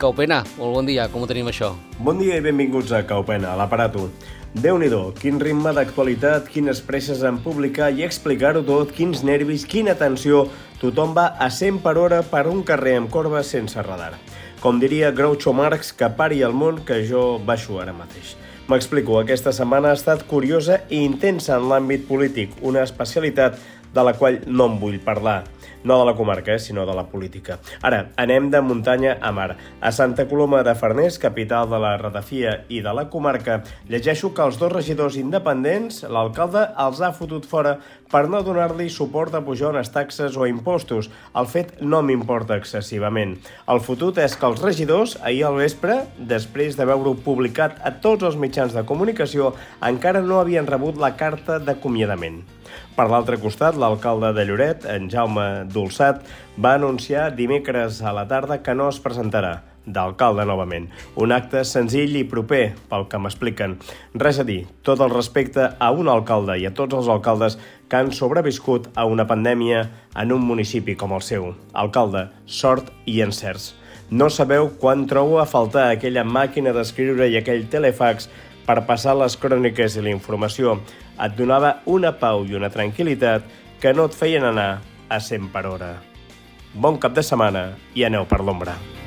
Caupena, molt bon dia, com ho tenim això? Bon dia i benvinguts a Caupena, a l'aparato. Déu-n'hi-do, quin ritme d'actualitat, quines presses en publicar i explicar-ho tot, quins nervis, quina tensió, tothom va a 100 per hora per un carrer amb corba sense radar. Com diria Groucho Marx, que pari el món, que jo baixo ara mateix. M'explico, aquesta setmana ha estat curiosa i intensa en l'àmbit polític, una especialitat de la qual no en vull parlar. No de la comarca, sinó de la política. Ara, anem de muntanya a mar. A Santa Coloma de Farners, capital de la ratafia i de la comarca, llegeixo que els dos regidors independents, l'alcalde els ha fotut fora per no donar-li suport a pujar unes taxes o impostos. El fet no m'importa excessivament. El fotut és que els regidors, ahir al vespre, després de veure-ho publicat a tots els mitjans de comunicació, encara no havien rebut la carta d'acomiadament. Per l'altre costat, l'alcalde de Lloret, en Jaume Dolçat, va anunciar dimecres a la tarda que no es presentarà d'alcalde novament. Un acte senzill i proper, pel que m'expliquen. Res a dir, tot el respecte a un alcalde i a tots els alcaldes que han sobreviscut a una pandèmia en un municipi com el seu. Alcalde, sort i encerts. No sabeu quan trobo a faltar aquella màquina d'escriure i aquell telefax per passar les cròniques i la informació. Et donava una pau i una tranquil·litat que no et feien anar a 100 per hora. Bon cap de setmana i aneu per l'ombra.